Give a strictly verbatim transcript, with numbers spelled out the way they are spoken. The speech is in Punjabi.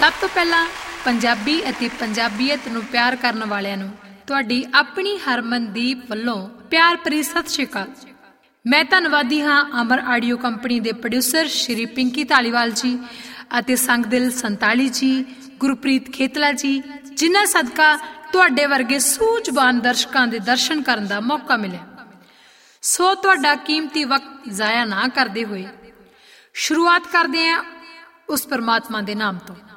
ਸਭ ਤੋਂ ਪਹਿਲਾਂ ਪੰਜਾਬੀ ਅਤੇ ਪੰਜਾਬੀਅਤ ਨੂੰ ਪਿਆਰ ਕਰਨ ਵਾਲਿਆਂ ਨੂੰ ਤੁਹਾਡੀ ਆਪਣੀ ਹਰਮਨਦੀਪ ਵੱਲੋਂ ਪਿਆਰ ਭਰੀ ਸਤਿ ਸ਼੍ਰੀ ਅਕਾਲ। ਮੈਂ ਧੰਨਵਾਦੀ ਹਾਂ ਅਮਰ ਆਡੀਓ ਕੰਪਨੀ ਦੇ ਪ੍ਰੋਡਿਊਸਰ ਸ਼੍ਰੀ ਪਿੰਕੀ ਧਾਲੀਵਾਲ ਜੀ ਅਤੇ ਸੰਗਦਿਲ ਸੰਤਾਲੀ ਜੀ, ਗੁਰਪ੍ਰੀਤ ਖੇਤਲਾ ਜੀ, ਜਿਨ੍ਹਾਂ ਸਦਕਾ ਤੁਹਾਡੇ ਵਰਗੇ ਸੂਝਵਾਨ ਦਰਸ਼ਕਾਂ ਦੇ ਦਰਸ਼ਨ ਕਰਨ ਦਾ ਮੌਕਾ ਮਿਲਿਆ। ਸੋ ਤੁਹਾਡਾ ਕੀਮਤੀ ਵਕਤ ਜ਼ਾਇਆ ਨਾ ਕਰਦੇ ਹੋਏ ਸ਼ੁਰੂਆਤ ਕਰਦੇ ਹਾਂ ਉਸ ਪਰਮਾਤਮਾ ਦੇ ਨਾਮ ਤੋਂ।